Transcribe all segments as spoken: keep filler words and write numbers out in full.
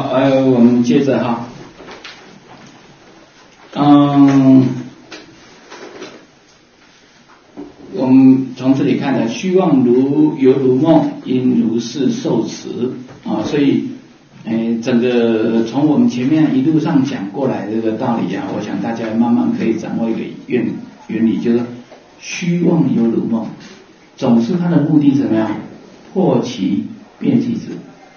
好，呃，我们接着哈，嗯，我们从这里看的，虚妄如犹如梦，因如是受持啊，所以，呃，整个从我们前面一路上讲过来的这个道理啊，我想大家慢慢可以掌握一个原原理，就是虚妄犹如梦，总是它的目的怎么样？破其变气质。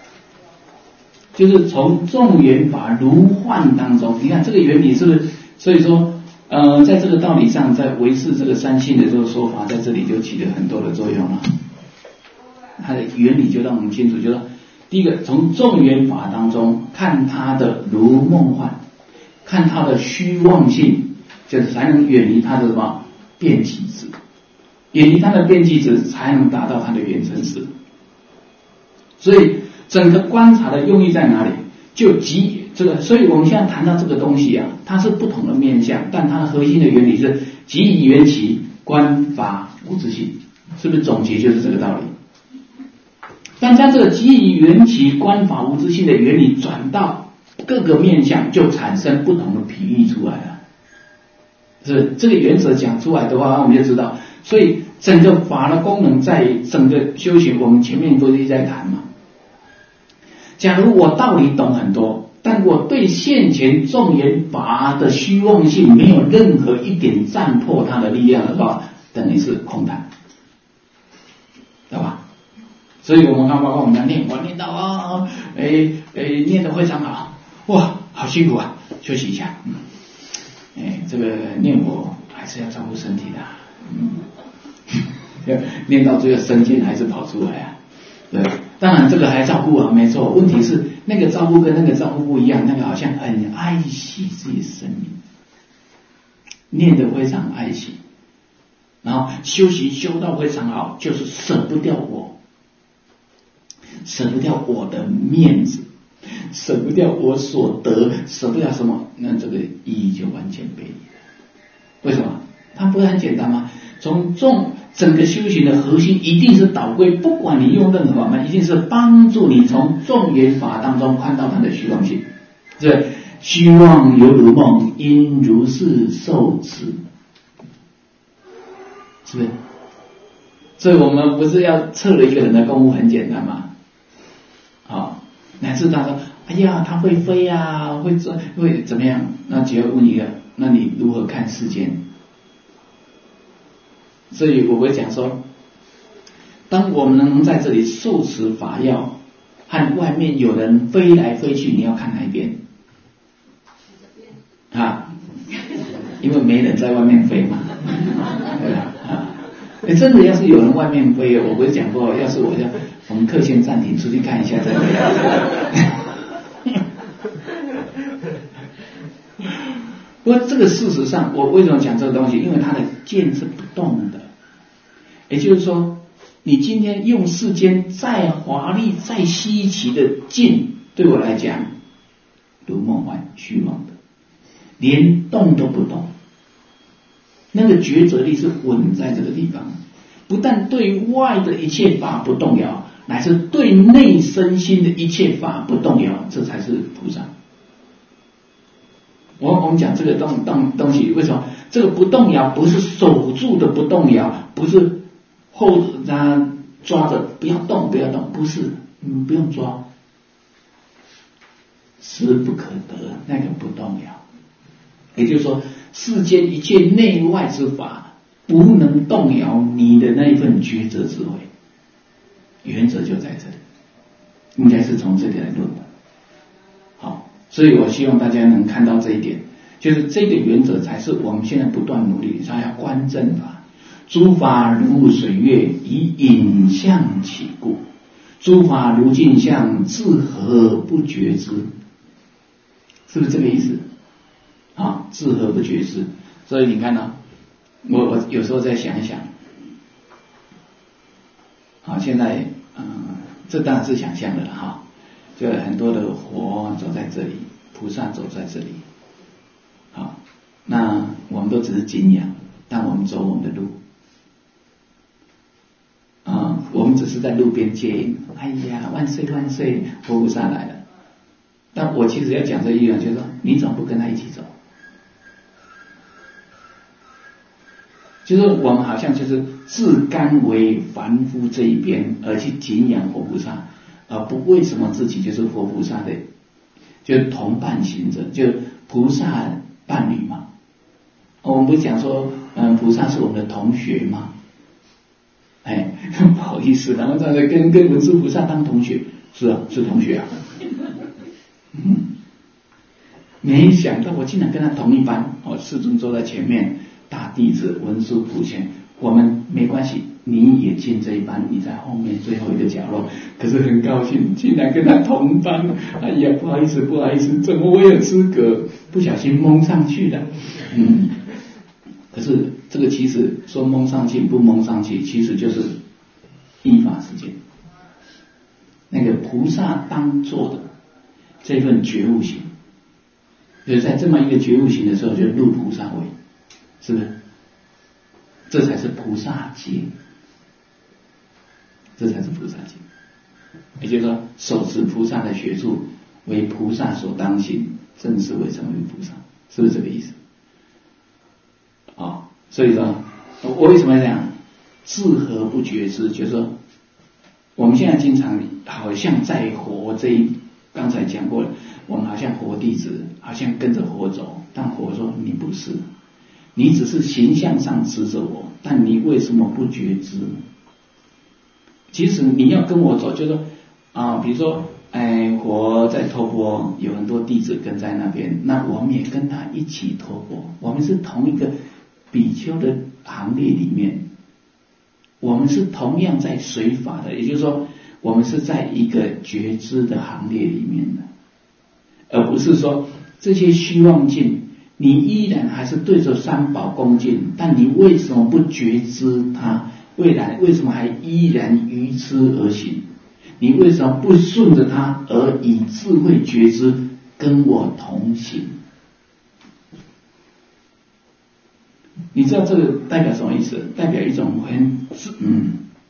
就是从众缘法如幻当中，你看这个原理是不是？所以说，呃，在这个道理上，在唯识这个三性的这个说法，在这里就起了很多的作用了。它的原理就让我们清楚，就是第一个，从众缘法当中看它的如梦幻，看它的虚妄性，就是才能远离它的什么变气质，远离它的变气质，才能达到它的圆成实。所以整个观察的用意在哪里？就即这个，所以我们现在谈到这个东西啊，它是不同的面向，但它的核心的原理是即以缘起观法无自性，是不是总结就是这个道理？但将这个即以缘起观法无自性的原理转到各个面向，就产生不同的比喻出来了。是这个原则讲出来的话，我们就知道，所以整个法的功能在整个修行，我们前面都是在谈嘛。假如我道理懂很多，但我对现前众缘法的虚妄性没有任何一点占破它的力量的话，等于是空谈，对吧？所以我们刚刚我们要念，我念到啊，哎哎，念得非常好，哇，好辛苦啊，休息一下，嗯，哎，这个念佛还是要照顾身体的，嗯，念到最后身见还是跑出来啊，对。当然这个还照顾啊，没错。问题是那个照顾跟那个照顾不一样，那个好像很爱惜自己生命，念得非常爱惜，然后修行修到非常好，就是舍不掉我，舍不掉我的面子，舍不掉我所得，舍不掉什么？那这个意义就完全背离了。为什么？它不是很简单吗？从众整个修行的核心一定是导归，不管你用任何法门，一定是帮助你从众缘法当中看到它的虚妄性。这虚妄犹如梦，因如是受持，是不是？所以我们不是要测了一个人的功夫很简单吗？好，乃至他说，哎呀，他会飞啊，会怎会怎么样？那只要问一个，那你如何看世间？所以我会讲说，当我们能在这里受持法要，和外面有人飞来飞去，你要看哪一边？啊，因为没人在外面飞嘛，对吧？啊，欸、真的要是有人外面飞，我不是讲过，要是我要我们课先暂停，出去看一下再回来。不过这个事实上，我为什么讲这个东西？因为它的剑是不动的，也就是说，你今天用世间再华丽、再稀奇的剑，对我来讲，如梦幻、虚妄的，连动都不动。那个抉择力是稳在这个地方，不但对外的一切法不动摇，乃至对内身心的一切法不动摇，这才是菩萨。我我们讲这个东东东西，为什么这个不动摇？不是守住的不动摇，不是后他抓着不要动不要动，不是，嗯，不用抓，实不可得那个不动摇。也就是说，世间一切内外之法不能动摇你的那一份抉择智慧，原则就在这里，应该是从这里来论的。好，所以我希望大家能看到这一点，就是这个原则才是我们现在不断努力，才要观正法。诸法如水月，以影像起故；诸法如镜像，自何不觉知？是不是这个意思？啊，自何不觉知？所以你看呢，我我有时候再想一想，好，现在嗯，这当然是想象的了哈。就很多的佛走在这里，菩萨走在这里，好，那我们都只是敬仰，但我们走我们的路，啊，我们只是在路边接引，哎呀，万岁万岁，佛菩萨来了， 但我其实要讲这一点，就是说你怎么不跟他一起走？就是我们好像就是自甘为凡夫这一边而去敬仰佛菩萨，而不为什么自己就是佛菩萨的，就是同伴行者，就菩萨伴侣嘛。我们不是讲说，嗯，菩萨是我们的同学吗？哎，不好意思，然后在跟跟文殊菩萨当同学，是啊，是同学啊。嗯，没想到我竟然跟他同一班，哦，世尊坐在前面。大弟子文殊普贤，我们没关系，你也进这一班，你在后面最后一个角落。可是很高兴，竟然跟他同班。哎呀，不好意思，不好意思，怎么我有资格？不小心蒙上去了。嗯，可是这个其实说蒙上去不蒙上去，其实就是依法实践。那个菩萨当做的这份觉悟行，就是在这么一个觉悟行的时候，就入菩萨位。是不是？这才是菩萨戒，这才是菩萨戒。也就是说，手持菩萨的学处，为菩萨所当行，正是为成为菩萨，是不是这个意思？啊、哦，所以说，我为什么要讲自何不觉知？就是说，我们现在经常好像在活这一，刚才讲过了，我们好像活弟子，好像跟着佛走，但佛说你不是。你只是形象上指着我，但你为什么不觉知？其实你要跟我走，就是说啊，比如说，哎，我在托钵，有很多弟子跟在那边，那我们也跟他一起托钵，我们是同一个比丘的行列里面，我们是同样在随法的，也就是说，我们是在一个觉知的行列里面的，而不是说这些虚妄境。你依然还是对着三宝恭敬，但你为什么不觉知它？未来为什么还依然愚痴而行？你为什么不顺着它而以智慧觉知跟我同行？你知道这个代表什么意思？代表一种很嗯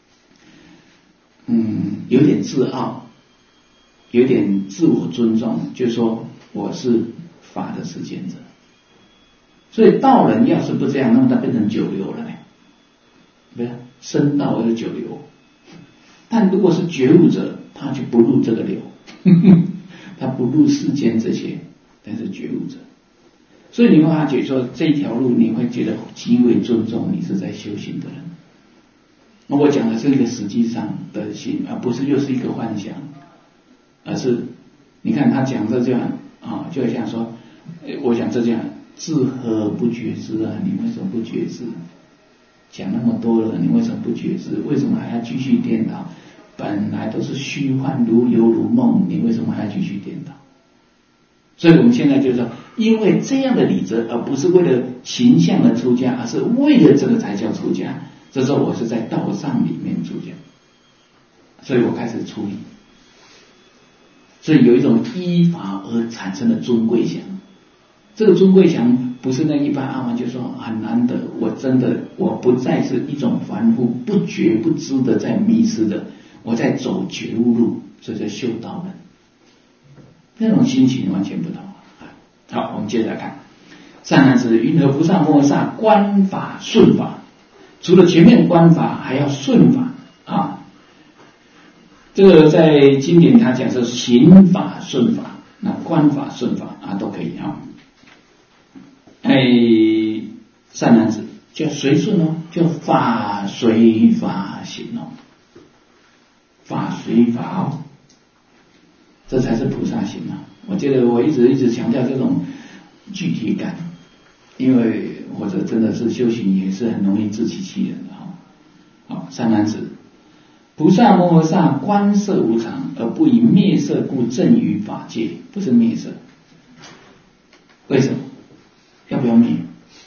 嗯有点自傲，有点自我尊重，就是说我是法的实践者。所以道人要是不这样，那么他变成九流了呢？不是僧道而九流。但如果是觉悟者，他就不入这个流，呵呵，他不入世间这些，但是觉悟者。所以你会发觉说这条路，你会觉得极为尊重你是在修行的人。那我讲的是一个实际上的心，而不是又是一个幻想，而是你看他讲这这样啊，就像说，我讲这这样。自何不觉知啊？你为什么不觉知？讲那么多了，你为什么不觉知？为什么还要继续颠倒？本来都是虚幻，如游如梦，你为什么还要继续颠倒？所以我们现在就是说，因为这样的理则，而不是为了形象而出家，而是为了这个才叫出家。这时候我是在道上里面出家，所以我开始处理。所以有一种依法而产生的尊贵想。这个尊贵想不是那一般阿曼就说很难得，我真的我不再是一种凡夫，不觉不知的在迷失的，我在走觉悟路，这叫修道人。那种心情完全不同。好，我们接着来看，善男子，云何菩萨摩诃萨观法顺法？除了全面观法，还要顺法啊。这个在经典他讲是行法顺法，那观法顺法啊都可以啊。哎，善男子叫随顺哦，叫法随法行哦，法随法哦，这才是菩萨行啊！我觉得我一直一直强调这种具体感，因为或者真的是修行也是很容易自欺欺人的哈。好，善男子，菩萨摩诃萨观色无常，而不以灭色故正于法界，不是灭色。为什么？要不要灭？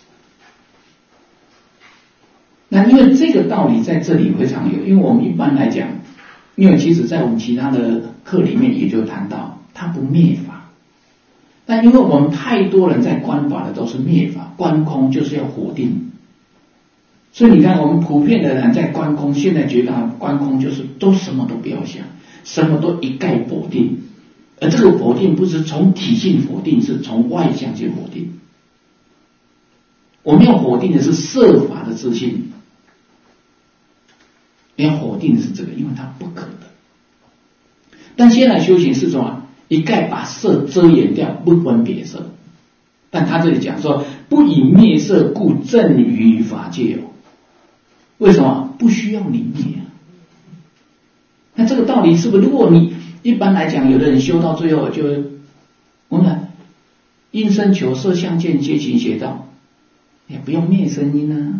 那因为这个道理在这里非常有，因为我们一般来讲，因为其实在我们其他的课里面也就谈到，它不灭法。但因为我们太多人在观法的都是灭法，观空就是要否定。所以你看，我们普遍的人在观空，现在觉得观空就是都什么都不要想，什么都一概否定， 而这个否定不是从体性否定，是从外向去否定。我们要否定的是色法的自性，要否定的是这个，因为它不可得。但先来修行是什么？一概把色遮掩掉，不分别色。但他这里讲说，不以灭色故正于法界哦。为什么？不需要你灭啊。那这个道理是不是？如果你一般来讲，有的人修到最后就，我们看因声求色相见皆勤邪道，也不用灭声音啊。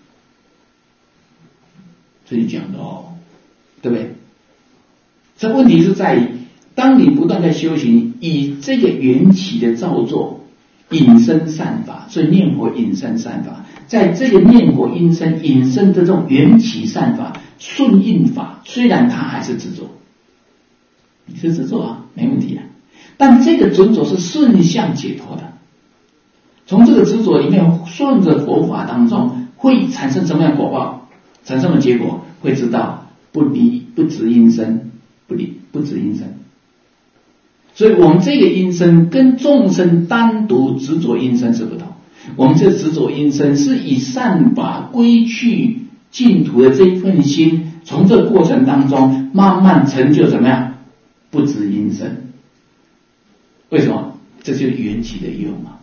这里讲的哦，对不对？这问题是在于，当你不断在修行，以这个缘起的造作引生善法，所以念佛引生善法，在这个念佛因生引生的这种缘起善法顺应法，虽然他还是执着，你是执着啊，没问题啊，但这个执着是顺向解脱的。从这个执着里面顺着佛法当中会产生什么样的果报，产生的结果，会知道不离不执因生，不离不执因生。所以我们这个因生跟众生单独执着因生是不同，我们这执着因生是以善法归去净土的这一份心，从这个过程当中慢慢成就怎么样？不执因生。为什么？这就是缘起的用嘛。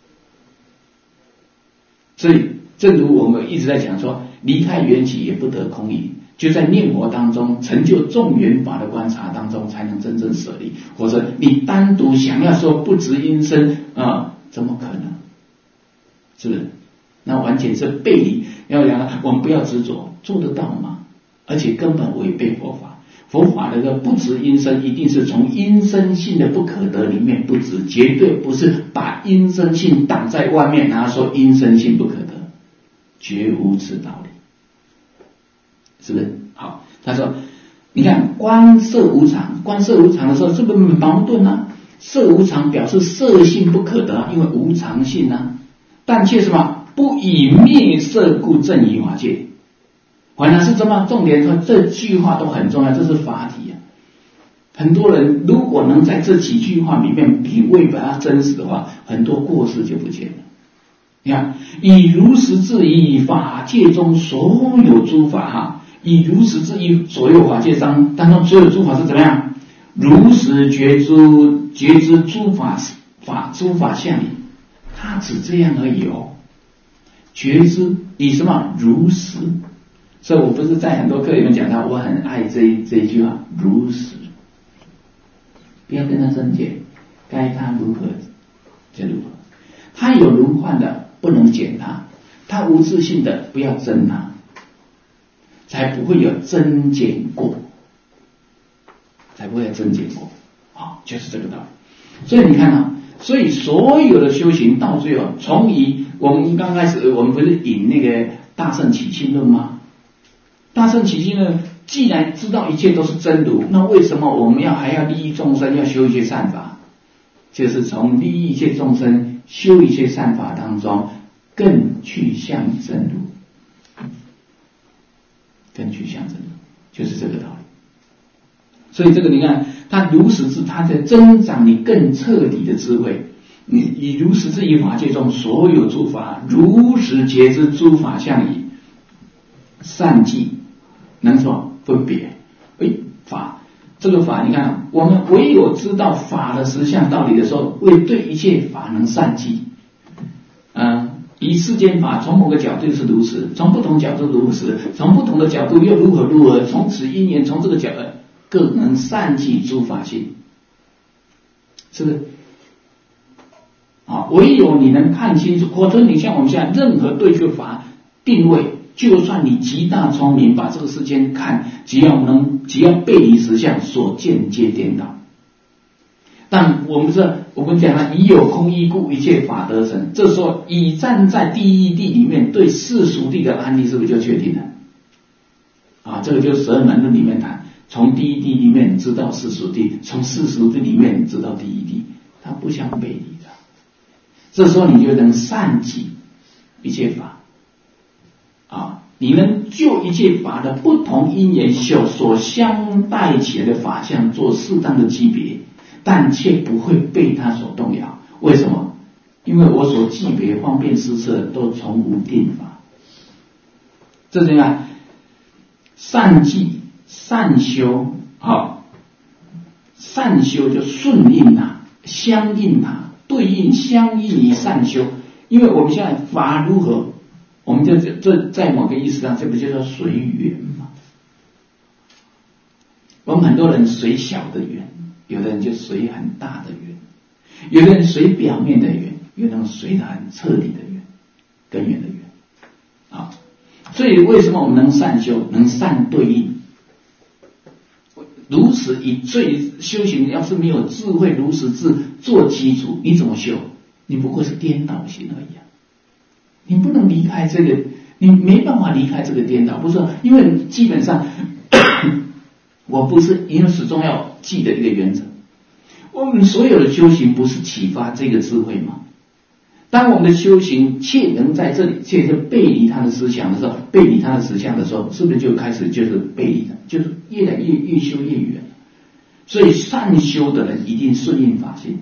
所以正如我们一直在讲说，离开缘起也不得空义，就在念佛当中成就众缘法的观察当中才能真正舍离，或者你单独想要说不执因生啊，怎么可能？是不是？那完全是背离。要讲我们不要执着，做得到吗？而且根本违背佛法。佛法的不执因生，一定是从因生性的不可得里面不执，绝对不是把因生性挡在外面，然后说因生性不可得，绝无此道理。是不是？好，他说，你看观色无常，观色无常的时候，是不是矛盾啊？色无常表示色性不可得，因为无常性啊，但却什么？不以灭色故正于法界。反而是这么重点说，这句话都很重要，这是法体啊。很多人如果能在这几句话里面品味把它真实的话，很多过失就不见了。你看，以如实质以法界中所有诸法哈，以如实质以所有法界当当中所有诸法是怎么样？如实觉知觉知诸法法诸法相理，它只这样而已哦。觉知以什么？如实。所以我不是在很多课里面讲到，我很爱这一这一句话，如实，不要跟他争辩，该他如何就如何，他有轮换的不能减他，他无自性的不要争他，才不会有增减过，才不会有增减过，好，就是这个道理。所以你看啊，所以所有的修行到最后，从以我们刚开始我们不是引那个大乘起信论吗？大乘起信论既然知道一切都是真如，那为什么我们要还要利益众生，要修一些善法？就是从利益一切众生、修一切善法当中，更去向真如，更去向真如，就是这个道理。所以这个你看，它如实智，它在增长你更彻底的智慧。你以如实智以法界中所有诸法，如实觉知诸法相以善记。能说分别，哎，法这个法，你看，我们唯有知道法的实相道理的时候，会对一切法能善记。嗯、呃，以世间法从某个角度是如此，从不同角度如此，从不同的角度又如何如何，从此因缘，从这个角度各能善记诸法性，是不是？啊，唯有你能看清楚，或者你像我们现在任何对这个法定位。就算你极大聪明，把这个世间看，只要能，只要背离实相，所见皆颠倒。但我们这，我们讲了，以有空义故，一切法得成。这时候，以站在第一地里面对世俗地的安利，是不是就确定了？啊，这个就是十二门论里面谈，从第一地里面知道世俗地，从世俗地里面知道第一地，它不相背离的。这时候你就能善记一切法。啊，你能就一切法的不同因缘所所相带起来的法相做适当的区别， 但却不会被他所动摇。为什么？因为我所具备方便施设都从无定法。这是怎样？善记善修，好，善修就顺应啊，相应啊，对应相应于善修。因为我们现在法如何，我们就这在某个意思上，这不就叫随缘吗？我们很多人随小的缘，有的人就随很大的缘，有的人随表面的缘，有的人随很彻底的缘，根源的缘。啊，所以为什么我们能善修，能善对应？如此以最修行，要是没有智慧如实智做基础，你怎么修？你不过是颠倒心而已啊！你不能离开这个，你没办法离开这个颠倒，不是？因为基本上，我不是，因为始终要记得一个原则：我们所有的修行不是启发这个智慧吗？当我们的修行切能在这里，切是背离他的思想的时候，背离他的思想的时候，是不是就开始就是背离的，就是越来越越修越远？所以善修的人一定顺应法性，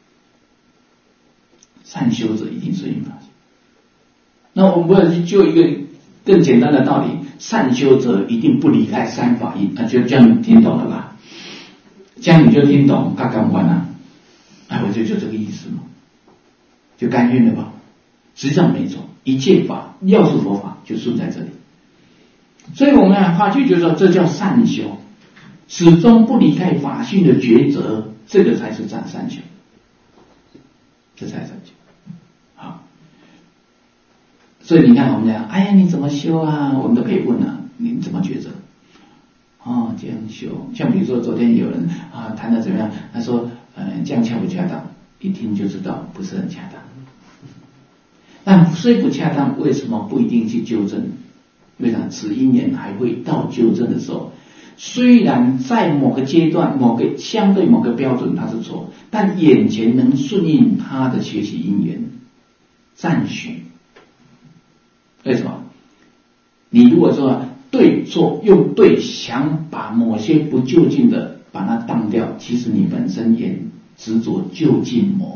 善修者一定顺应法性。那我们不要就一个更简单的道理，善修者一定不离开三法印，那就这样你听懂了吧？这样你就听懂嘎嘎完了，哎，我就就这个意思嘛。就甘愿了吧？实际上没错，一切法要是佛法就顺在这里。所以我们啊，发觉就是说，这叫善修，始终不离开法性的抉择，这个才是善善修，这才是善修。好，所以你看我们讲，哎呀，你怎么修啊？我们都可以问啊，你怎么抉择？哦，这样修，像比如说昨天有人啊谈的怎么样？他说，呃，这样恰不恰当？一听就知道不是很恰当。但虽不恰当，为什么不一定去纠正？为啥？此因缘还会到纠正的时候，虽然在某个阶段、某个相对某个标准它是错，但眼前能顺应他的学习因缘，赞许。为什么？你如果说对错用对，想把某些不就近的把它当掉，其实你本身也执着就近魔。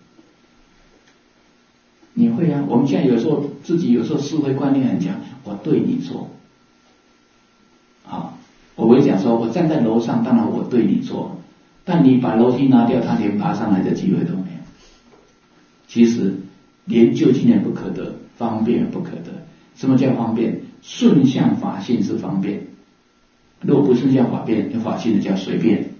你会啊？我们现在有时候自己有时候思维观念很强，我对你错，好，我会讲说，我站在楼上，当然我对你错，但你把楼梯拿掉，他连爬上来的机会都没有。其实连就近也不可得，方便也不可得。什么叫方便？顺向法性是方便，如果不顺向法便法性的叫随便。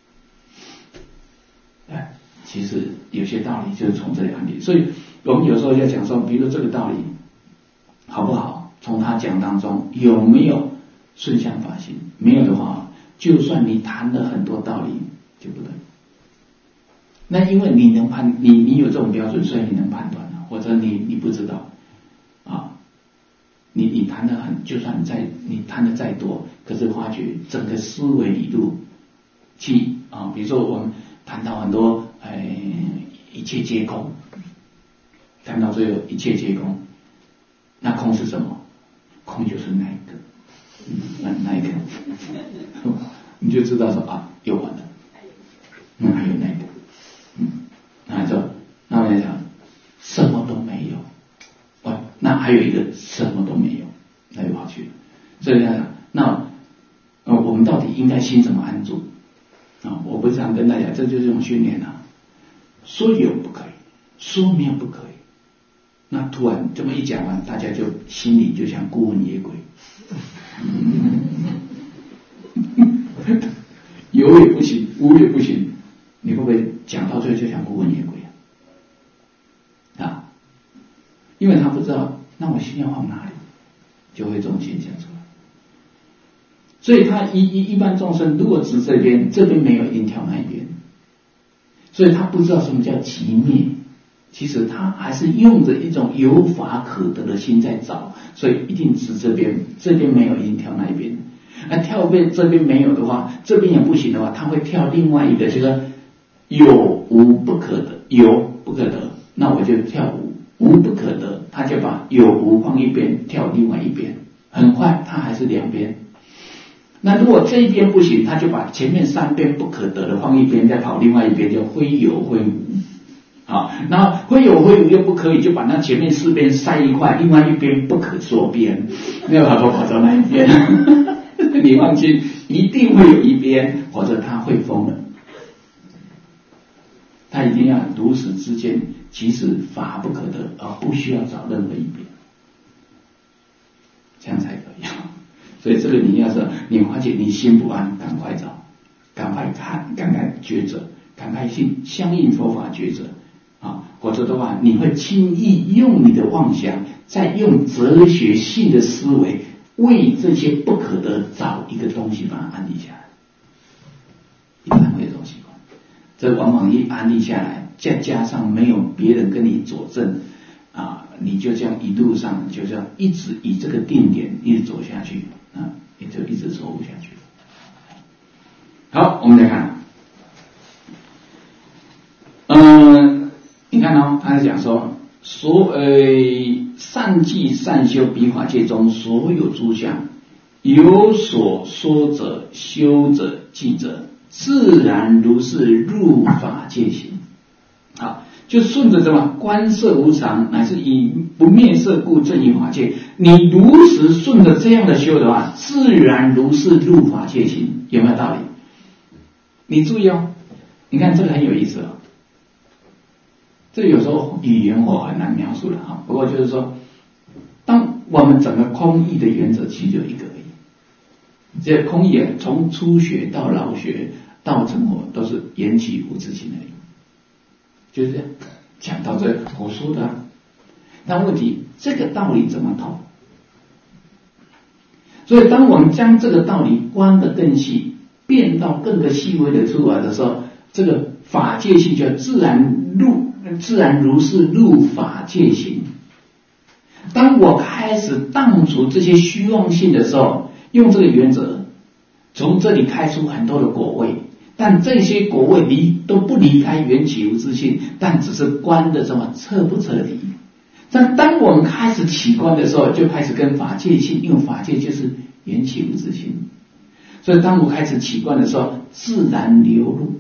哎，其实有些道理就是从这里案例，所以我们有时候要讲说，比如说这个道理好不好，从他讲当中有没有顺向法性？没有的话，就算你谈了很多道理就不对。那因为你能判，你你有这种标准，所以你能判断啊，或者你你不知道啊，你你谈的很，就算你再你谈的再多，可是发觉整个思维理路去啊，比如说我们谈到很多哎，一切皆空。谈到最后一切皆空，那空是什么？空就是那一个，嗯、那那一个，你就知道说啊，又完了，嗯，还有那个，嗯，那就那我讲什么都没有，哇，那还有一个什么都没有，那就跑去了。所以呢，那呃，我们到底应该心怎么安住啊？我不是想跟大家，这就是一种训练啊。说有不可以，说没有不可以。那突然这么一讲完，大家就心里就像孤魂野鬼，有也不行，无也不行，你会不会讲到最后就像孤魂野鬼啊？啊，因为他不知道，那我心要往哪里，就会这种现象出来。所以他一一一般众生如果指这边，这边没有，一定跳那一边，所以他不知道什么叫寂灭。其实他还是用着一种有法可得的心在找，所以一定指这边，这边没有，一定跳那一边。那跳边这边没有的话，这边也不行的话，他会跳另外一个，就是有无不可得，有不可得，那我就跳无，无不可得，他就把有无放一边，跳另外一边，很快他还是两边。 那如果这一边不行，他就把前面三边不可得的放一边，再跑另外一边，叫挥有挥无。好，然后挥有挥无又不可以，就把那前面四边塞一块，另外一边不可说边，没有办法跑到那一边。你放心，一定会有一边，或者他会疯了。他一定要如实之间，其实法不可得，而不需要找任何一边，这样才可以。所以这个你要是你发现你心不安，赶快找，赶快看，赶快抉择，赶快信相应佛法抉择啊，否则的话，你会轻易用你的妄想，再用哲学性的思维，为这些不可得找一个东西把它安立下来，一般会有这种习惯。这往往一安立下来，再加上没有别人跟你佐证啊，你就这样一路上就这样一直以这个定点一直走下去啊，也就一直走不下去。好，我们再看，嗯，你看哦，他在讲说，所呃善记善修彼法界中所有诸相，有所说者、修者、记者，自然如是入法界行。好，就顺着这么观色无常，乃是以不灭色故正于法界。你如实顺着这样的修的话，自然如是入法界行，有没有道理？你注意哦，你看这个很有意思哦。这有时候语言我很难描述了哈，不过就是说，当我们整个空义的原则其实就一个而已。这空义从初学到老学到成佛都是缘起无自性而已，就是这样讲到这我说的啊。但问题这个道理怎么通？所以当我们将这个道理观得更细，变到更个细微的出来的时候，这个法界性就自然入自然如是入法界行。当我开始荡除这些虚妄性的时候，用这个原则，从这里开出很多的果位，但这些果位离都不离开缘起无自性，但只是观的这么彻不彻底。但当我们开始起观的时候，就开始跟法界性，因为法界就是缘起无自性，所以当我开始起观的时候，自然流入。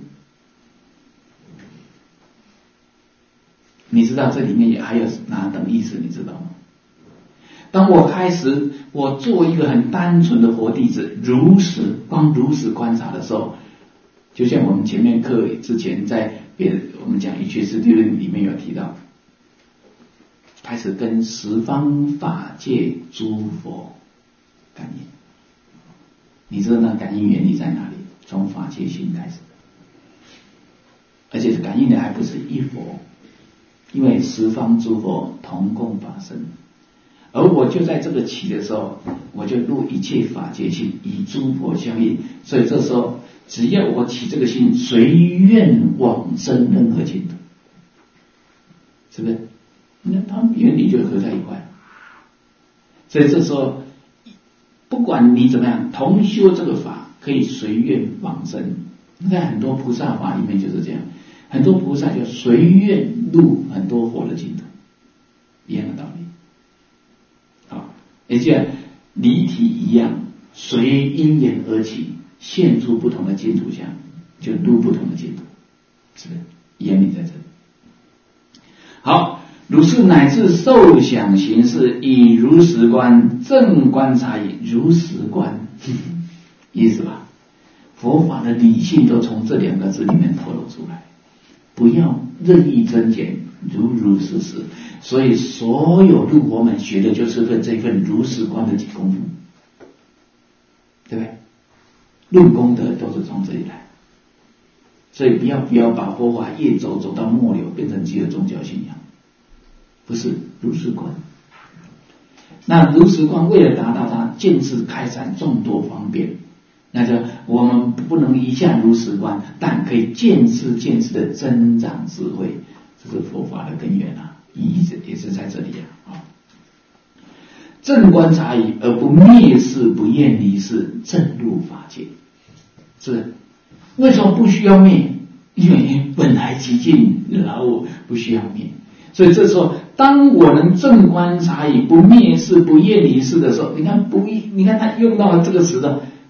你知道这里面也还有哪等意思？你知道吗？当我开始我做一个很单纯的活弟子，如实光如实观察的时候，就像我们前面课之前在别的我们讲一缺实地论里面有提到，开始跟十方法界诸佛感应。你知道那感应原理在哪里？从法界性开始，而且感应的还不是一佛，因为十方诸佛同共法身，而我就在这个起的时候，我就入一切法界性，以诸佛相应。所以这时候只要我起这个心，随愿往生任何净土，是不是？那他们原理就合在一块。所以这时候不管你怎么样，同修这个法可以随愿往生。在很多菩萨法里面就是这样，很多菩萨就随愿入很多佛的净土，一样的道理。好，也就离体一样，随因缘而起，现出不同的净土相，就入不同的净土，是不是？原理在这里。好，如是乃至受想行识，以如实观，正观察以如实观，意思吧？佛法的理性都从这两个字里面透露出来，不要任意增减，如如实实。所以所有入佛门学的就是份这份如实观的功夫，对不对？论功德都是从这里来，所以不要不要把佛法越走走到末流，变成只有宗教信仰，不是如实观。那如实观为了达到它见智开展众多方便，那就我们不能一下如实观，但可以见智见智的增长智慧，这是佛法的根源啊，意义也是在这里啊。正观察矣，而不灭世不厌离世，正入法界。是为什么不需要灭？因为本来极尽老我不需要灭。所以这时候，当我能正观察矣，不灭世不厌离世的时候，你看不，你看他用到了这个词的，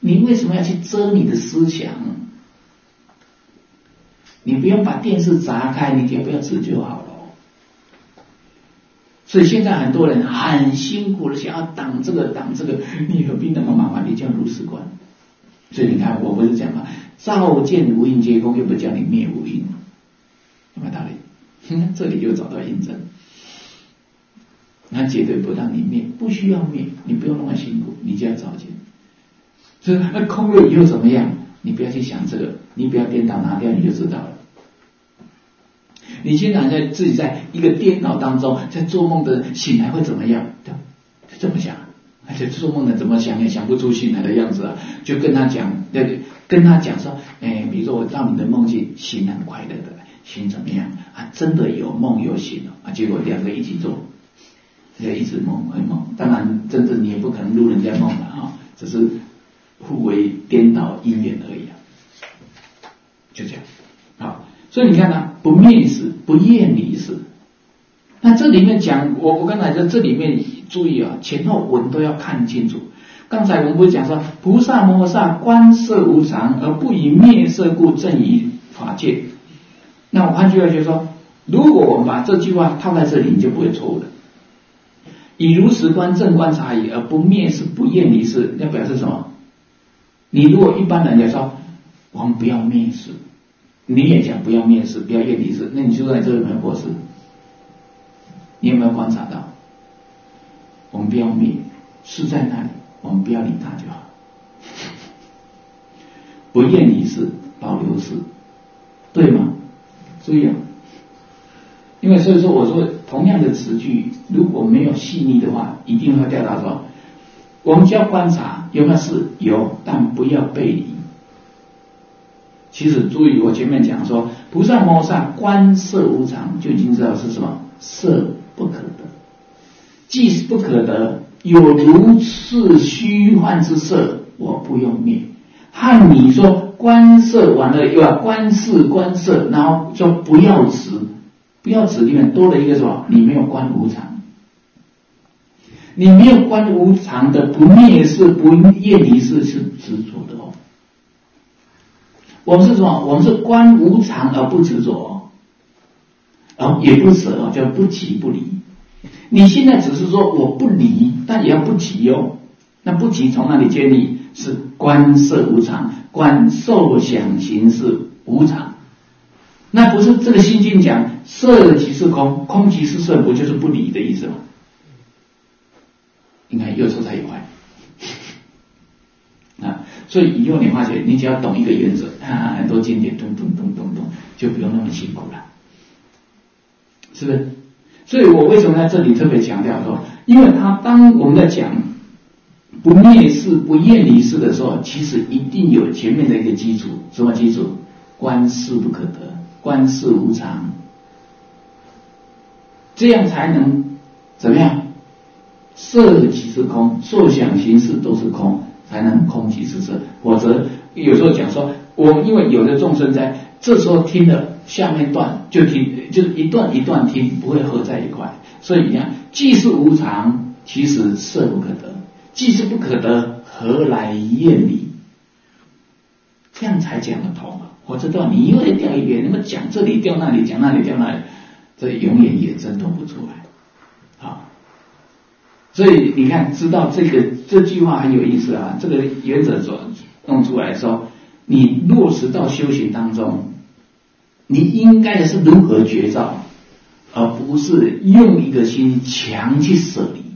你为什么要去遮你的思想？你不用把电视砸开，你只要不要吃就好了。所以现在很多人很辛苦的想要挡这个挡这个，你何必那么麻烦？你叫如是观。所以你看，我不是讲嘛，照见无因皆空，又不叫你灭无因，有没有道理？哼，这里又找到印证。那绝对不让你灭，不需要灭，你不用那么辛苦，你就要照见。所以那空了以后怎么样？你不要去想这个，你不要颠倒拿掉，你就知道了。你现在在自己在一个电脑当中，在做梦的醒来会怎么样？就这么想，而且做梦的怎么想也想不出醒来的样子啊！就跟他讲，对，跟他讲说，哎，比如说我让你的梦境醒很快乐的，醒怎么样啊？真的有梦有醒了啊！结果两个一起做，这个一直梦会梦，当然真正你也不可能入人家梦了啊，只是互为颠倒因缘而已啊，就这样。好。所以你看啊，不灭时，不厌离时。那这里面讲，我我刚才在这里面注意啊，前后文都要看清楚。刚才我们不是讲说，菩萨摩萨观色无常，而不以灭色故正以法界。那我换句话就是说，如果我们把这句话套在这里，你就不会错误了。以如实观正观察矣，而不灭是不厌离事，要表示什么？你如果一般人来说，我们不要灭事。你也讲不要灭事，不要厌离事，那你就在这里有没有过失？你有没有观察到？我们不要灭，事在那里，我们不要理它就好。不厌离事，保留事，对吗？注意啊，因为所以说我说同样的词句，如果没有细腻的话，一定会掉到说，我们就要观察有没有事，有，但不要背离。其实注意，我前面讲说，菩萨摩萨观色无常，就已经知道是什么，色不可得。既是不可得，有如是虚幻之色，我不用灭。和你说观色完了又要观视观色，然后说不要执，不要执里面多了一个什么？你没有观无常，你没有观无常的不灭是不厌离是是执着的哦。我们是什么？我们是观无常而不执着，哦，也不舍哦，叫不急不离。你现在只是说我不离，但也要不急哦。那不急从哪里建立？是观色无常，观受想行识无常。那不是这个心经讲色即是空，空即是色，不就是不离的意思吗？你看又错在一块。啊，所以以后你发现，你只要懂一个原则，啊，很多经典咚咚咚咚咚，就不用那么辛苦了，是不是？所以我为什么在这里特别强调说，因为他当我们在讲不灭事、不厌离事的时候，其实一定有前面的一个基础，什么基础？观事不可得，观事无常，这样才能怎么样？色即是空，受想行识都是空。才能空即是色，否则有时候讲说，我因为有的众生在这时候听了下面段就听，就是一段一段听，不会合在一块。所以你看，既是无常，其实色不可得；既是不可得，何来厌离？这样才讲得通啊！我知道你因为掉一边，那么讲这里掉那里，讲那里掉那里，这永远也挣脱不出来。好。所以你看，知道这个这句话很有意思啊。这个原则所弄出来说，你落实到修行当中，你应该的是如何觉照，而不是用一个心强去舍离。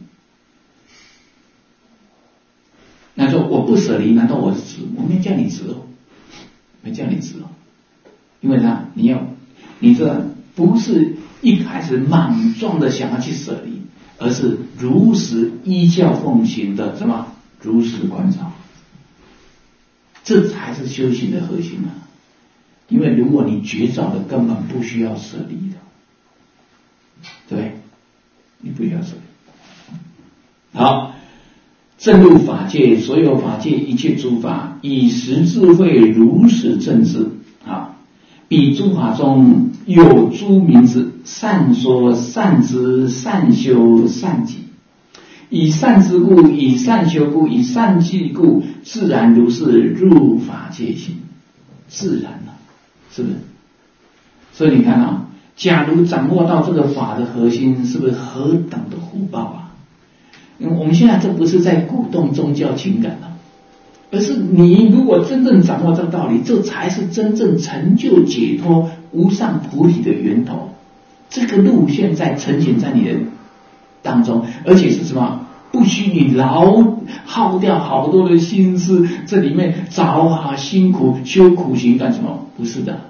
那说我不舍离，难道我是执？我没叫你执哦，没叫你执哦，因为呢，你要你这不是一开始莽撞的想要去舍离。而是如实依教奉行的什么如实观照，这才是修行的核心啊！因为如果你觉照的，根本不需要舍离的，对，你不需要舍离。好，正入法界，所有法界一切诸法，以实智慧如实证知啊！彼诸法中有诸名字，善说善知善修善己， 以善之故，以善修故，以善济故，自然如是入法界行，自然了、啊，是不是？所以你看啊，假如掌握到这个法的核心，是不是何等的福报啊？因为我们现在这不是在鼓动宗教情感了，而是你如果真正掌握这个道理，这才是真正成就解脱无上菩提的源头。这个路现在呈现在你的当中，而且是什么？不需你劳耗掉好多的心思，这里面找啊辛苦修苦行干什么？不是的，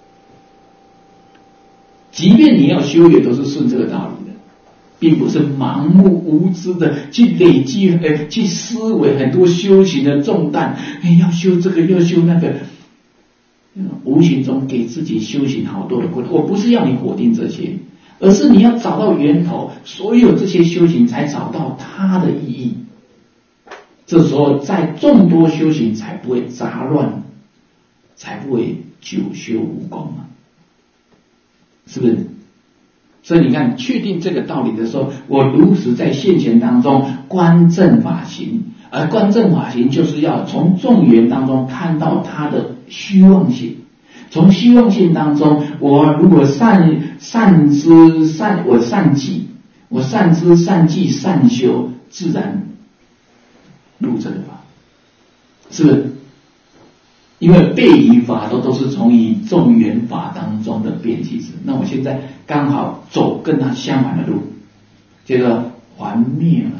即便你要修，也都是顺这个道理的，并不是盲目无知的去累积、呃、去思维很多修行的重担，哎，要修这个要修那个，无形中给自己修行好多的困难。我不是要你否定这些，而是你要找到源头，所有这些修行才找到它的意义。这时候在众多修行才不会杂乱，才不会久修无功啊，是不是？所以你看，确定这个道理的时候，我如实在现前当中观正法行，而观正法行就是要从众缘当中看到它的虚妄性。从虚妄性当中，我如果善善知善，我善记，我善知善记善修，自然入这个法，是不是？因为背离法都都是从以众缘法当中的变起子，那我现在刚好走跟它相反的路，叫做还灭门，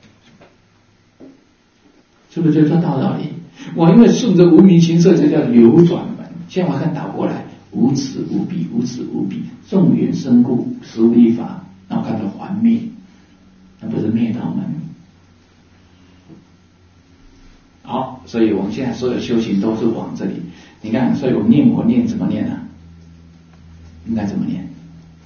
是不是就这道理？我因为顺着无明行色，就叫流转门。现在我看倒过来，无此无彼，无此无彼，众缘生故，实无一法，然后看到还灭，那不是灭道门。好，所以我们现在所有修行都是往这里。你看，所以我们念佛念怎么念呢、啊？应该怎么念？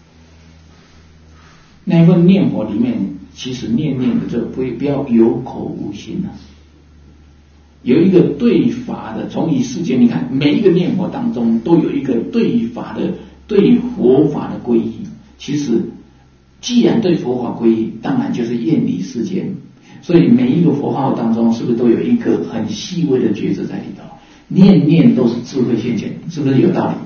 那一份念佛里面，其实念念的就不不要有口无心啊。有一个对法的，从以世间你看每一个念佛当中都有一个对法的、对佛法的皈依。其实既然对佛法皈依，当然就是厌离世间。所以每一个佛号当中是不是都有一个很细微的觉知在里头？念念都是智慧现前，是不是有道理？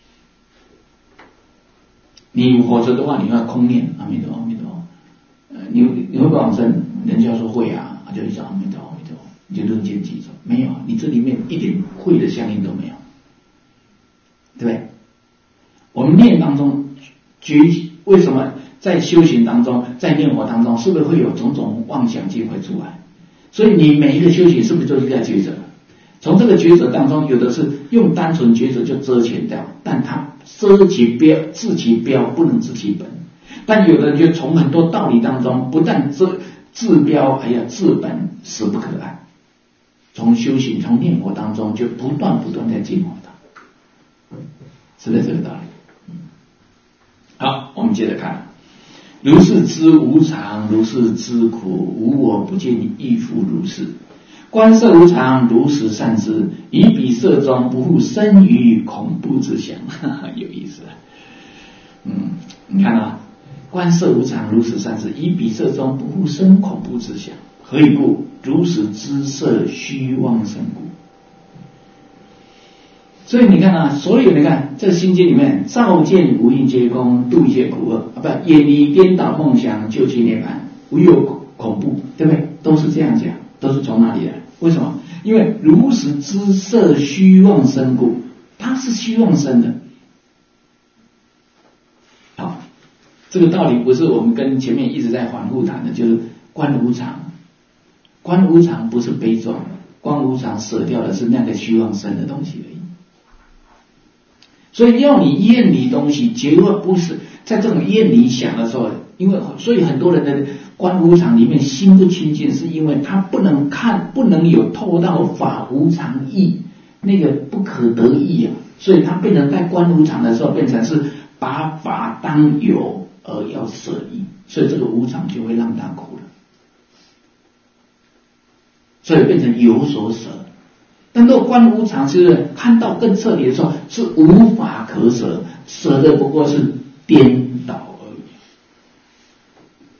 你否则的话，你要空念阿弥陀阿弥陀，呃，你你会不往生？人家说会啊，就一直阿弥陀阿弥陀，你就论见记住，没有，你这里面一点会的相应都没有，对不对？我们念当中觉，为什么在修行当中，在念佛当中，是不是会有种种妄想机会出来？所以你每一个修行是不是都是在抉择？从这个抉择当中，有的是用单纯抉择就遮前掉，但它遮其标，治其标，不能治其本。但有的人就从很多道理当中，不但遮治标，还要治本，实不可爱。从修行，从念佛当中，就不断不断在进化它，是不是这个道理？好，我们接着看。如是知无常，如是知苦，无我不见亦复如是。观色无常，如实善知，以彼色中不复生于恐怖之想。有意思啊。嗯，你看啊，观色无常，如实善知，以彼色中不复生恐怖之想。何以故？如实知色虚妄生故。所以你看啊，所有你看这心经里面，照见无应皆空，度一切苦厄啊，不，远离颠倒梦想，究其涅槃，无有恐怖，对不对？都是这样讲，都是从哪里来？为什么？因为如实知色虚妄生故，它是虚妄生的。好，这个道理不是我们跟前面一直在反复谈的，就是观无常。观无常不是悲壮，观无常舍掉的是那个虚妄生的东西而已。所以要你厌离东西，绝对不是在这种厌离想的时候，因为所以很多人的观无常里面心不清净，是因为他不能看，不能有透到法无常义，那个不可得义啊，所以他变成在观无常的时候，变成是把法当有而要舍义，所以这个无常就会让他苦了，所以变成有所舍。但若观无常，是看到更彻底的时候，是无法可舍，舍的不过是颠倒而已。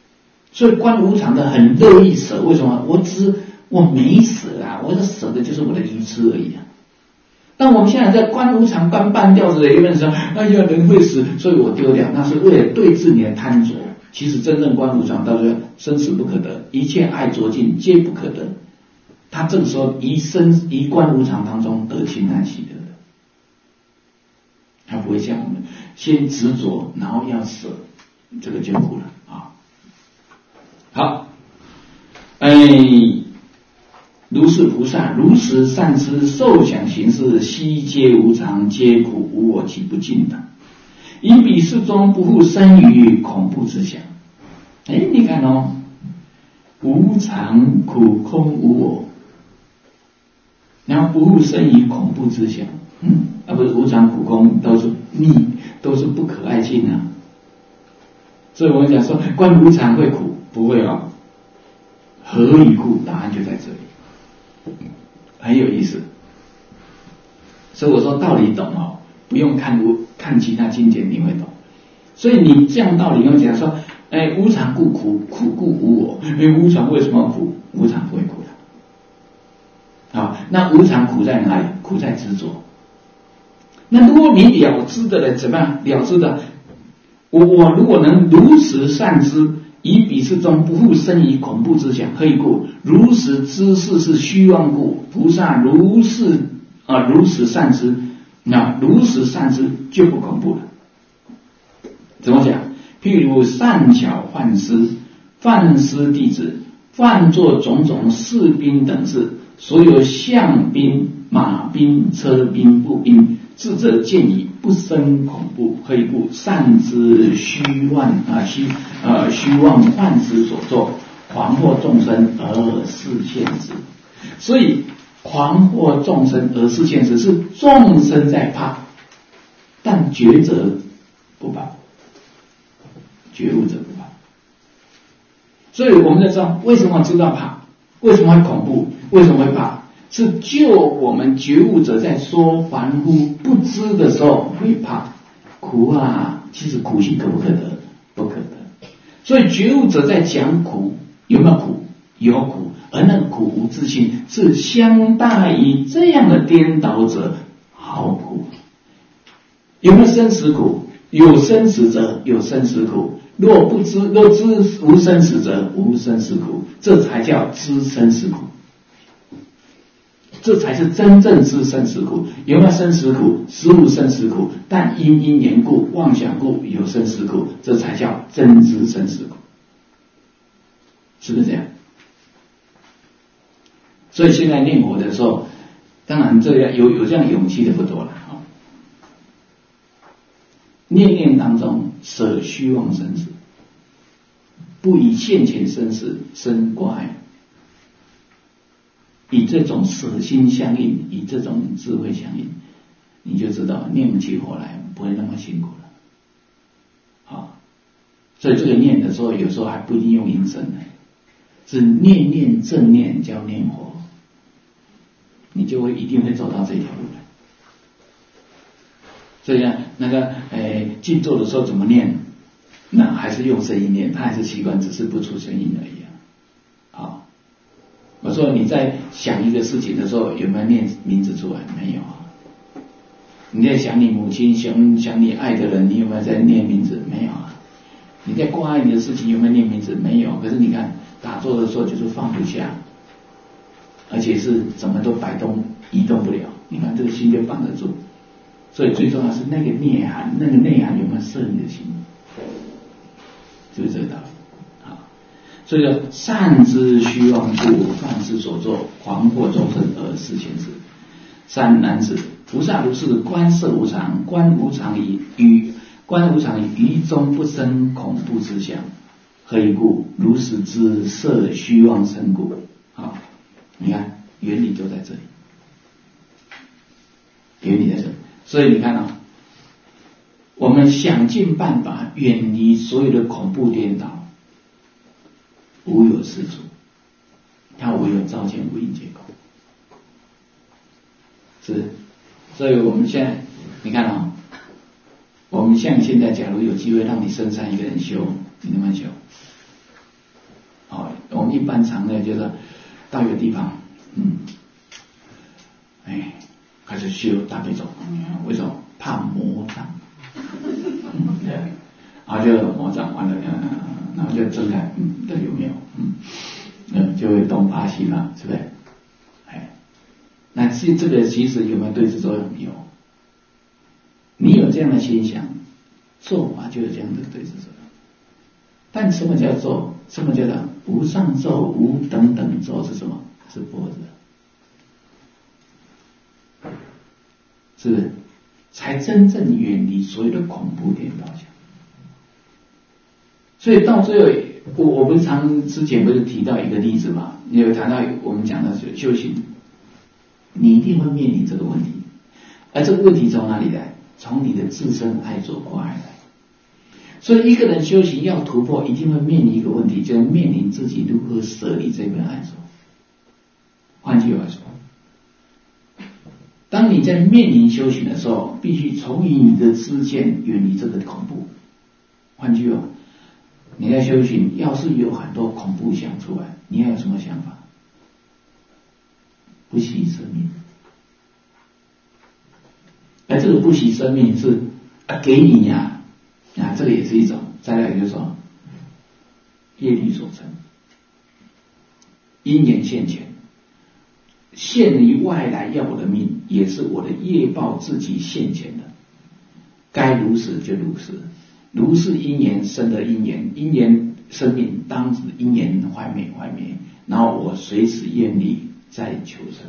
所以观无常的很乐意舍，为什么？我只我没舍啊，我的舍的就是我的愚痴而已啊。但我们现在在观无常、观半吊子的一面上，哎呀，人会死，所以我丢掉，那是为了对治你的贪着。其实真正观无常，到最后生死不可得，一切爱着境皆不可得。他这个时候一生一观无常当中得清安喜乐的，他不会像我们先执着，然后要舍，这个就苦了啊。好，哎。如是菩萨，如实善知受想行识，悉皆无常，皆苦，无我，其不尽的。因彼事中不复生于恐怖之想。哎，你看哦，无常、苦、空、无我，然后不复生于恐怖之想。嗯，啊，不是无常、苦、空都是逆，都是不可爱境啊。所以我们讲说，观无常会苦，不会哦。何以苦？答案就在这里。很有意思，所以我说道理懂哦，不用看看其他经典你会懂。所以你这样道理用讲说，哎，无常故苦，苦故无我。哎，无常为什么苦？无常不会苦的。啊，那无常苦在哪里？苦在执着。那如果你了知的人怎么样？了知的，我我如果能如实善知。以彼事中不复生于恐怖之想，何以故？如实知事是虚妄故。菩萨如是啊，如实善知，那如实善知就不恐怖了。怎么讲？譬如善巧幻师，犯师弟子，犯作种种士兵等事，所有象兵、马兵、车兵、步兵，智者见矣，不生恐怖。何以故？善知虚妄啊虚呃虚妄幻师所作，狂惑众生而示现之。所以狂惑众生而示现之，是众生在怕，但觉者不怕，觉悟者不怕。所以我们就知道为什么知道怕，为什么会恐怖，为什么会怕，是就我们觉悟者在说凡夫不知的时候会怕苦啊。其实苦心可不可得？不可得。所以觉悟者在讲苦，有没有苦？有苦，而那个苦无自性是相大于这样的颠倒者好苦。有没有生死苦？有生死者有生死苦，若不知若知无生死者无生死苦，这才叫知生死苦，这才是真正知生死苦。有没有生死苦？实无生死苦，但因因缘故妄想故有生死苦，这才叫真知生死苦，是不是这样？所以现在念佛的时候，当然这样有有这样勇气的不多了啊。念念当中舍虚妄生死，不以现前生死生挂碍，以这种舍心相应，以这种智慧相应，你就知道念起佛来不会那么辛苦了。好，所以这个念的时候，有时候还不一定用音声呢，是念念正念叫念佛，你就会一定会走到这条路来。所以呢，那个诶，静坐的时候怎么念？那还是用声音念，它还是习惯，只是不出声音而已啊。好，我说你在想一个事情的时候，有没有念名字出来？没有啊。你在想你母亲，想想你爱的人，你有没有在念名字？没有啊。你在挂碍你的事情，有没有念名字？没有。可是你看打坐的时候就是放不下，而且是怎么都摆动移动不了。你看这个心就绑得住。所以最重要是那个内涵，那个内涵有没有摄你的心，就是这个道理啊。所以说，善知虚妄故，犯师所作，狂惑众生而示现之。三男子，菩萨如是观色无常，观无常以于观无常以于中不生恐怖之想。何以故？如是知色虚妄生故。好，你看原理就在这里，原理在这里。所以你看啊，我们想尽办法远离所有的恐怖颠倒，无有是处，它唯有照见无因结果。是，所以我们现在你看啊，我们像现在假如有机会让你深山一个人修，你能不能修？ 们一般常呢就是到一个地方，嗯，哎，开始修大悲咒，为什么？怕魔障，嗯，对，然后就魔障完了，嗯，然后就睁开，嗯，这有没有？嗯，嗯，就会东怕西怕，是不是？哎，那这这个其实有没有对治作用？有，你有这样的心想，做法就有这样的对治作用。但什么叫做？什么叫做无上咒、无等等咒是什么？是波折，是不是？才真正远离所有的恐怖颠倒想。所以到最后，我我不是常之前不是提到一个例子嘛？你有谈到我们讲的修行，你一定会面临这个问题，而这个问题从哪里来？从你的自身爱着挂碍来。所以一个人修行要突破，一定会面临一个问题，就是面临自己如何舍离这份爱着。换句话说，当你在面临修行的时候，必须从于你的知见远离这个恐怖。换句话，你在修行，要是有很多恐怖想出来，你要有什么想法？不惜生命。而这个不惜生命是啊，给你呀。啊，这个也是一种。再来就是说，业力所成，因缘现前，现于外来要我的命，也是我的业报自己现前的，该如是就如是，如是因缘生的因缘，因缘生命当止因缘坏灭坏灭，然后我随时愿力再求生，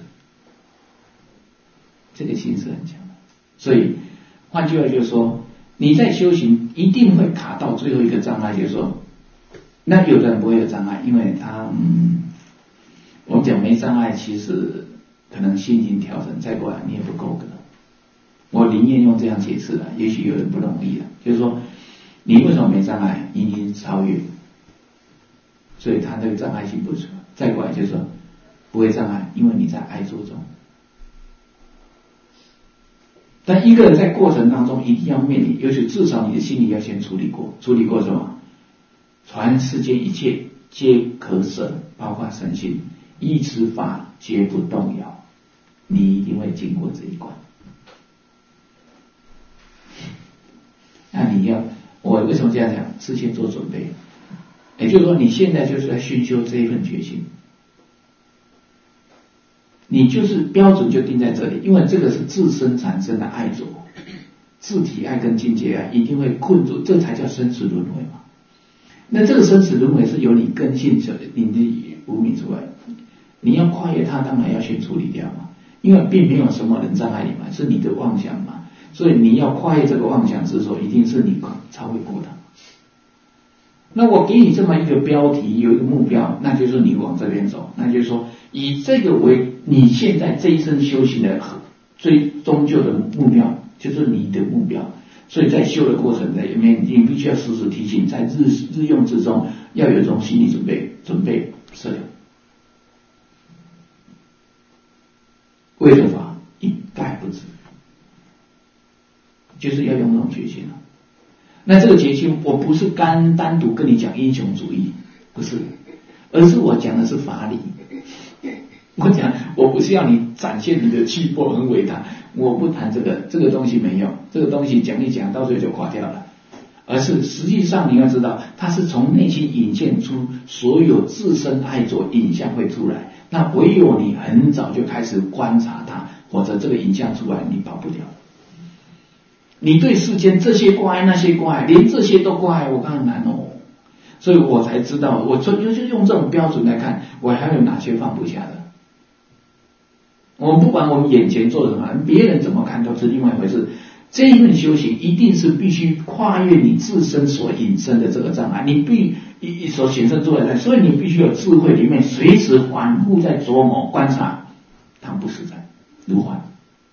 这个心是很强的。所以换句话就是说，你在修行一定会卡到最后一个障碍，就是说，那有的人不会有障碍，因为他嗯，我们讲没障碍，其实可能心情调整再过来你也不够格。我宁愿用这样解释了，也许有人不容易了，就是说你为什么没障碍？你已经超越，所以他这个障碍性不存。再过来就是说不会障碍，因为你在爱着中。但一个人在过程当中一定要面临，尤其至少你的心里要先处理过，处理过什么？传世间一切皆可舍，包括身心，依此法绝不动摇。你一定会经过这一关。那你要，我为什么这样讲？事先做准备，也就是说，你现在就是在熏修这一份决心。你就是标准就定在这里，因为这个是自身产生的爱着，自体爱跟境界爱一定会困住，这才叫生死轮回嘛。那这个生死轮回是由你根性你的无明出来，你要跨越它，当然要先处理掉嘛，因为并没有什么人障碍你嘛，是你的妄想嘛，所以你要跨越这个妄想之手，一定是你超越过的。那我给你这么一个标题，有一个目标，那就是你往这边走，那就是说以这个为你现在这一生修行的最终究的目标，就是你的目标。所以在修的过程里面，你必须要时时提醒，在日日用之中要有一种心理准备，准备摄留，为了法一概不知，就是要用这种决心了。那这个决心，我不是单单独跟你讲英雄主义，不是，而是我讲的是法理。我讲，我不是要你展现你的气魄很伟大，我不谈这个，这个东西没用，这个东西讲一讲到最后就垮掉了。而是实际上你要知道，它是从内心引现出所有自身爱着影像会出来，那唯有你很早就开始观察它，否则这个影像出来你跑不掉。你对世间这些挂碍那些挂碍，连这些都挂碍，我看难哦。所以我才知道，我就就用这种标准来看，我还有哪些放不下的。我们不管我们眼前做什么，别人怎么看都是另外一回事。这一份修行一定是必须跨越你自身所引生的这个障碍，你必一所显现出来的，所以你必须有智慧，里面随时反复在琢磨观察，它不实在如幻。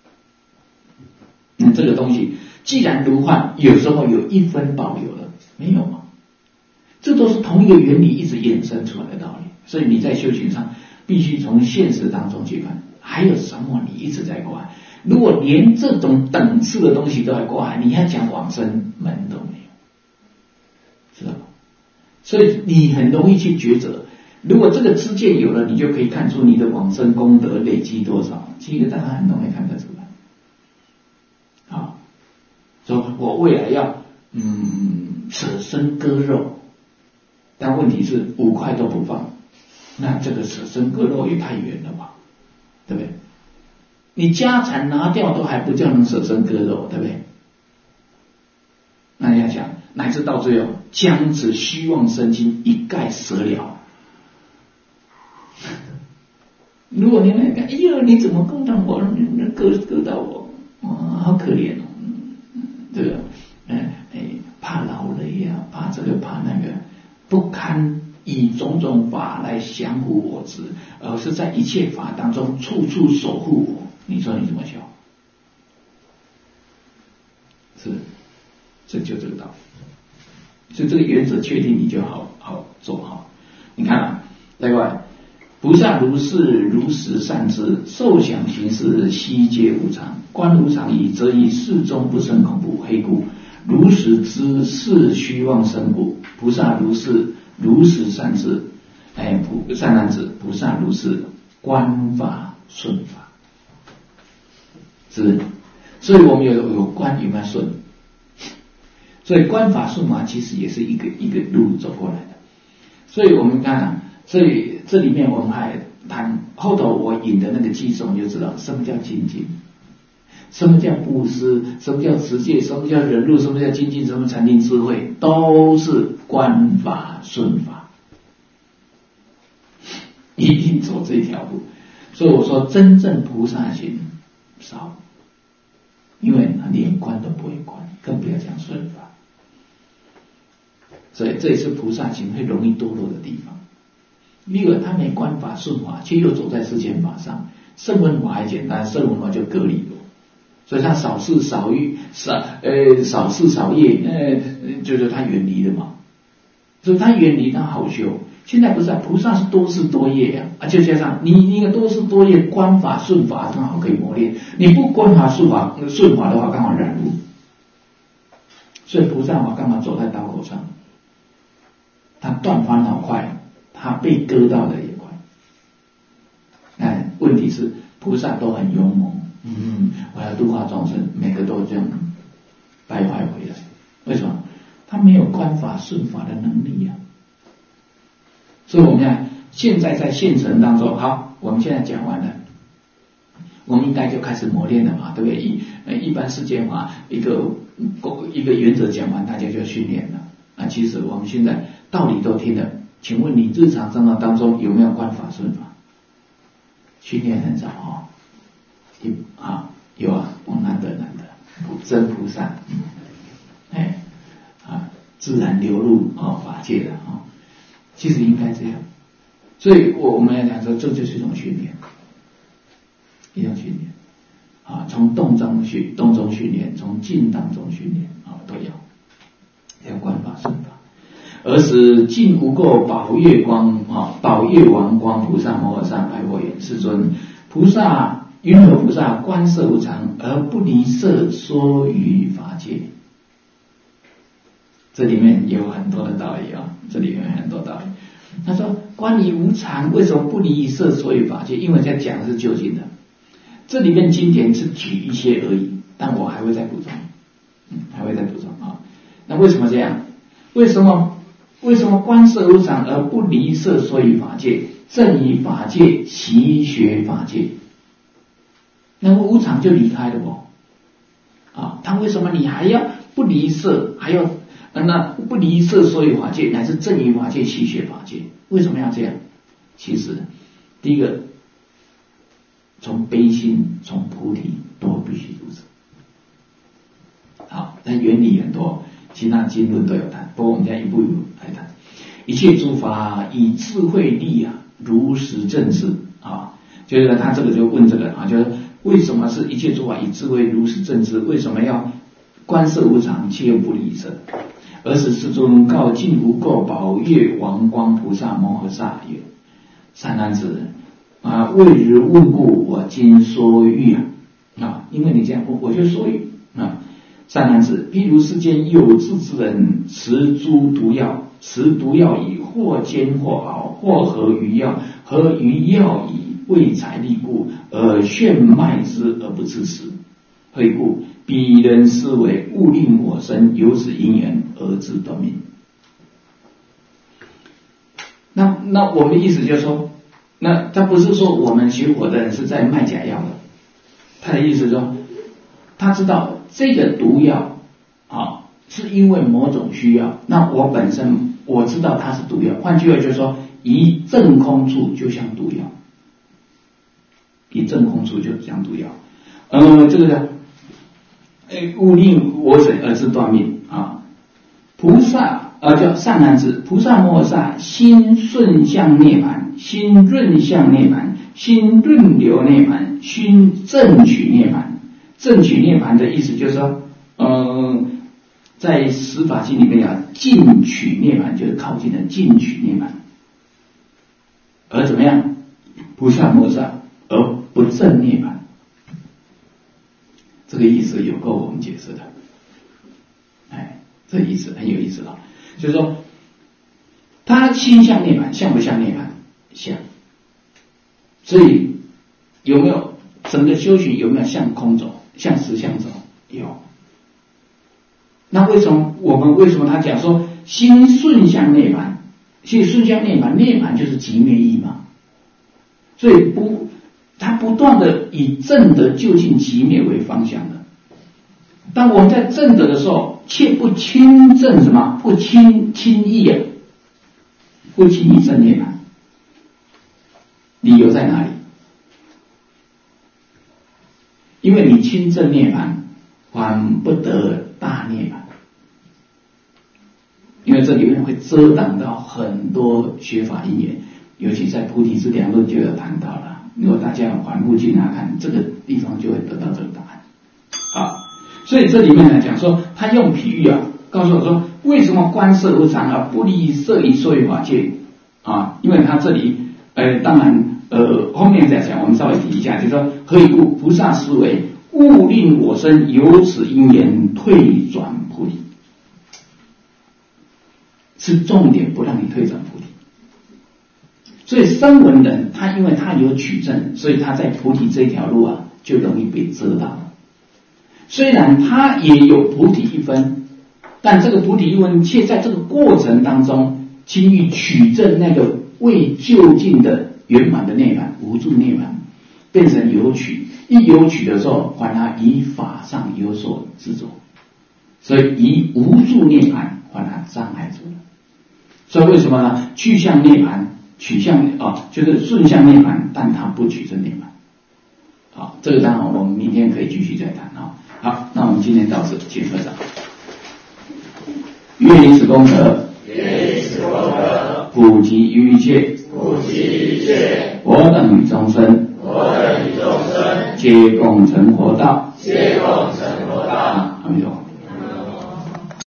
那这个东西既然如幻，有时候有一分保留了，没有吗？这都是同一个原理一直衍生出来的道理。所以你在修行上必须从现实当中去看，还有什么你一直在挂碍？如果连这种等次的东西都在挂碍，你要讲往生门都没有，知道吗？所以你很容易去抉择， 如果这个知见有了，你就可以看出你的往生功德累积多少。其实大家很容易看得出来。啊，说我未来要嗯舍身割肉，但问题是五块都不放，那这个舍身割肉也太远了吧，对不对？你家产拿掉都还不叫能舍身割肉，对不对？那你要想，乃至到最后将此虚妄身心一概舍了。如果你来看，哎呀，你怎么供养我，割割到我，哇，好可怜哦，这个，哎哎，怕劳累呀，怕这个怕那个，不堪以种种法来降伏我执，而是在一切法当中处处守护我。你说你怎么想？是，这就这个道理。所以这个原则确定，你就好好做好。你看啊，另外。菩萨如是如实善知，受想行识悉皆无常，观无常矣，则以事中不生恐怖，黑故如实知是虚妄生故。菩萨如是如实善知，哎，菩善男子，菩萨如是观法顺法，是，所以我们有有观有没有顺？所以观法顺法其实也是一个一个路走过来的。所以我们看啊，所以。这里面我们还谈后头我引的那个偈颂，就知道什么叫精进，什么叫布施，什么叫持戒，什么叫忍辱，什么叫精进，什么禅定智慧，都是观法顺法，一定走这条路。所以我说真正菩萨行少，因为连观都不会观，更不要讲顺法。所以这也是菩萨行会容易堕落的地方。例如他没观法顺法，却又走在世间法上，圣闻法还简单，圣闻法就隔离了，所以他少事少欲少呃少事少业，呃就是他远离了嘛，所以他远离他好修。现在不是啊，菩萨是多事多业呀、啊，啊就加上你你个多事多业，观法顺法刚好可以磨练，你不观法顺法顺法的话，刚好染污。所以菩萨法干嘛走在刀口上？他断烦恼快。他被割到的也快，哎，问题是菩萨都很勇猛，嗯，我要度化众生，每个都这样败坏回来。为什么？他没有观法顺法的能力呀、啊。所以我们看现在在现成当中，好，我们现在讲完了，我们应该就开始磨练了嘛，对不对？一呃一般世间法一个一个原则讲完，大家就训练了。啊，其实我们现在道理都听了。请问你日常生活当中有没有观法顺法？训练很少哦，一啊有啊，我难得难得，真菩萨，嗯、哎啊自然流入哦法界的哦，其实应该这样，所以我我们来讲说，这就是一种训练，一种训练啊，从动中训动中训练，从静当中训练啊，都要要观法顺法。而使尽无垢宝月光啊，宝月王光菩萨摩诃萨白佛言：世尊，菩萨云何菩萨观色无常而不离色说于法界？这里面有很多的道理啊，这里面有很多道理。他说观于无常，为什么不离色说于法界？因为在讲的是究竟的，这里面经典是举一些而已，但我还会再补充，嗯，还会再补充啊。那为什么这样？为什么？为什么观色无常而不离色说于法界？正以法界习学法界，那么无常就离开了不？啊，他为什么你还要不离色，还要那不离色说于法界，乃至正以法界习学法界？为什么要这样？其实第一个，从悲心从菩提都必须如此。好，但原理很多，其他经论都有谈，不过我们现在一步一步来谈。一切诸法以智慧力啊，如实正知啊，就是他这个就问这个啊，就是为什么是一切诸法以智慧如实正知？为什么要观色无常，却又不离色？而使世尊告尽无垢宝月王光菩萨摩诃萨曰：善男子啊，为日问故，我今说喻啊啊，因为你这样问，我就说喻啊。善男子，譬如世间有志之人持诸毒药，持毒药以或煎或熬，或合于药，合于药以为财力故，而炫卖之而不自食。何以故？彼人思维物令我生，由此因缘而致断命。那那我们意思就是说，那他不是说我们学佛的人是在卖假药的，他的意思是说，他知道这个毒药啊是因为某种需要，那我本身我知道它是毒药，换句话就是说，一正空处就像毒药，一正空处就像毒药。呃，这个呢，哎，物令我生而致断命啊。菩萨呃叫善男子，菩萨摩诃萨心顺向涅槃，心润向涅槃，心润流涅槃，心正取涅槃。正取涅槃的意思就是说，呃，在十法经里面啊，近取涅槃就是靠近的近取涅槃，而怎么样？菩萨摩诃萨而不正涅槃。这个意思有够我们解释的，哎，这意思很有意思了。就是说，他心向涅槃，像不像涅槃？像。所以有没有整个修行有没有向空走，向实相走？有。那为什么我们为什么他讲说心顺向涅槃？其实顺向涅槃，涅槃就是寂灭意嘛。所以不，他不断的以正德就近寂灭为方向的。当我们在正德的时候，切不轻正什么？不轻轻易啊，不轻易正涅槃。理由在哪里？因为你轻正涅槃，还不得大涅槃。因为这里面会遮挡到很多学法因缘，尤其在菩提之两论就有谈到了。如果大家反复去拿看，这个地方就会得到这个答案。啊，所以这里面来讲说，他用譬喻啊，告诉我说，为什么观色无常而不离色以说于法界啊？因为他这里，呃，当然，呃，后面再讲，我们稍微提一下，就是说，何以故？菩萨思维物令我生，由此因缘退转菩提。是重点，不让你退转菩提。所以声闻人他因为他有取证，所以他在菩提这条路啊就容易被遮到了。虽然他也有菩提一分，但这个菩提一分却在这个过程当中轻易取证那个未就近的圆满的涅槃，无住涅槃，变成有取。一有取的时候，还他以法上有所执着，所以以无住涅槃还他障碍住了。所以为什么呢？去向涅槃，取向啊、哦，就是顺向涅槃，但他不取正涅槃。好，这个当然我们明天可以继续再谈啊。好，那我们今天到此，请合掌。愿以此功德， 愿以此功德， 普及于一切， 普及于一切， 我等与众生， 我等与众生， 皆共成佛道， 皆共成佛道。 阿弥陀佛。